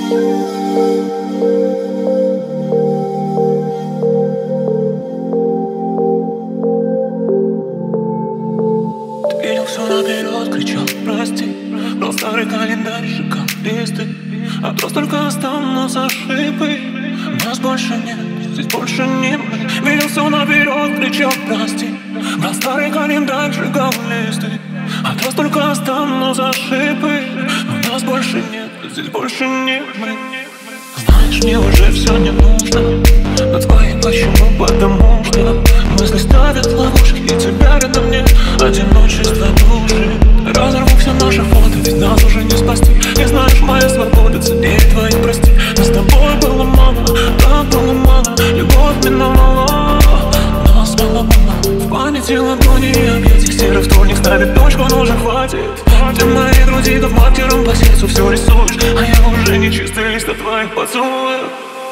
Видел все наперед, кричал прости. Брал старый календарь, сжигал листы. А то столько останутся ошибки. Нас больше нет, здесь больше не мы. Видел все наперед, кричал прости. Брал старый календарь, сжигал листы. А то столько останутся ошибки. Но нас больше нет, здесь больше не мы. Знаешь, мне уже все не нужно. Но твои почему? Потому что мысли ставят ловушки, и тебя рядом нет. Одиночество души. Разорву все наши фото, ведь нас уже не спасти. И знаешь, моя свобода ценнее твоих прости. Нас с тобой было мало, так было мало. Любовь миновала, нас мало-мало. В памяти ладони и объятий серый вторник ставит точку, но уже хватит. Ты в моей груди, как маркером по сердцу все рисуешь. А я уже не чистый лист от твоих поцелуев.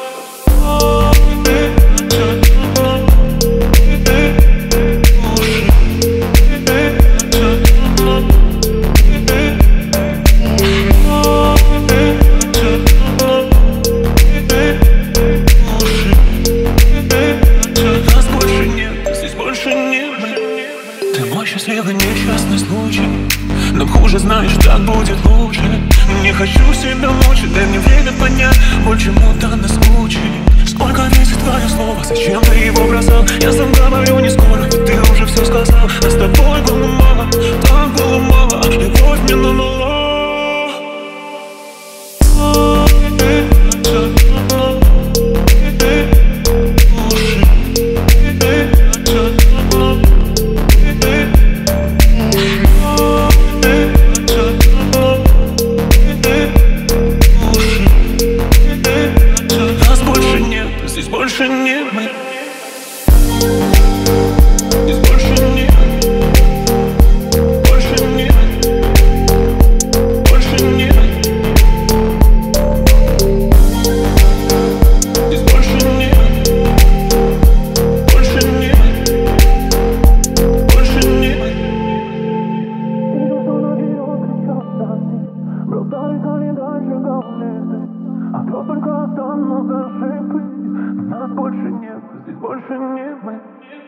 Счастливый несчастный случай. Но хуже знаешь, так будет лучше. Не хочу себя мучить, дай мне время понять, почему-то наскучили. Сколько весит твое слово, зачем ты его бросал? Я сам говорю не скоро, ведь ты уже все сказал. А с тобой было мало, так было мало. Любовь миновала. Здесь больше не мы. Здесь больше не мы. Больше не мы. Больше не мы. Здесь больше не мы. Больше не мы. Больше не мы. Брал старый календарь, сжигал листы. А то только останутся ошибки. Нас больше нет, здесь больше не мы.